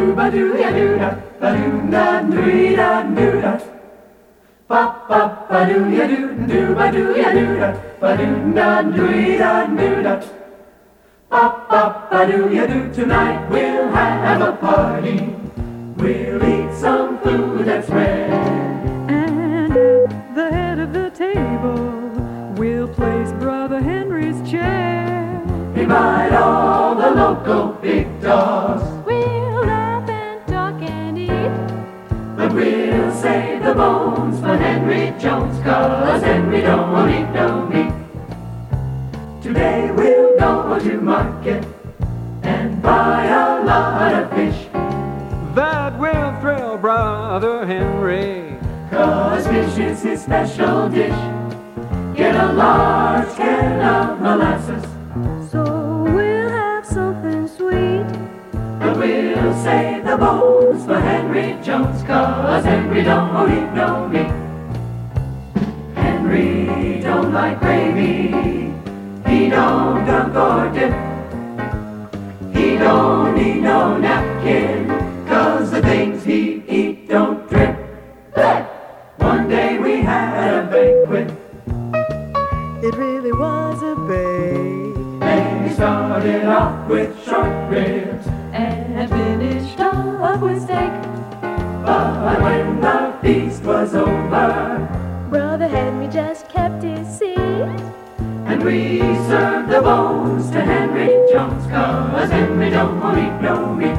Ba-doo-ya-doo-da, ba-doo-da-doo-da-doo-da. Ba-ba-ba-doo-ya-doo-doo, ba-doo-ya-doo-da, ba-doo-da-doo-da-doo-da. Ba-ba-ba-doo-ya-doo, tonight we'll have a party. We'll eat some food that's red. And at the head of the table, we'll place Brother Henry's chair. Invite all the local big dogs. We'll laugh and talk and eat. But we'll save the bones for Henry Jones, 'cause Henry don't eat no meat. Today we'll go to market and buy a lot of fish. That will thrill Brother Henry, 'Cause fish is his special dish. Get a large can of molasses, So we'll have something sweet. but we'll save the bones for Henry Jones, 'cause Henry don't eat no meat. Henry don't like gravy. He don't dunk or dip. He don't need no napkin, 'cause the things he eat don't drip. One day we had a banquet. It really was a bake. They started off with short ribs, And finished off with steak. but when the feast was over Brother Henry just kept his seat. and we served the bones to Henry Jones, 'cause Henry don't eat no meat.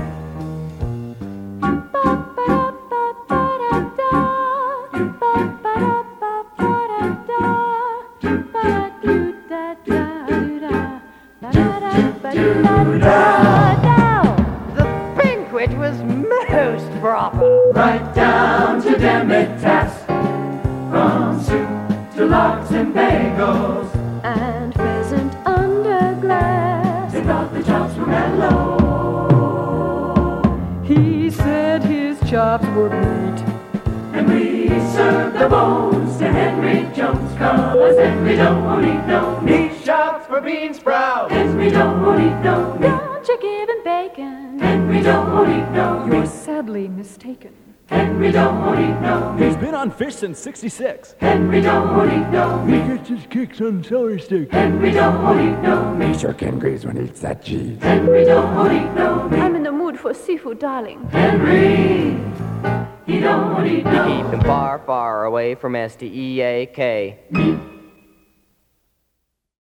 The banquet was most proper. Right down to demitasse, from soup to lox and bagels. And pheasant under glass. They thought the chops were mellow. He said his chops were meat. And we served the bones to Henry Jones, 'cause Henry don't eat no meat. shops for bean sprouts. Henry don't eat no meat. Brown chicken and bacon. Henry don't eat no You're meat. sadly mistaken. Henry don't eat no He's meat. been on fish since '66. Henry don't eat no meat. Gets his kicks on celery stick. Henry don't eat no meat. Sure Ken agrees when he eats that cheese. Henry don't eat no meat. I'm in the mood for seafood, darling. Henry, he don't eat Keep no him far, far away from STEAK. meat.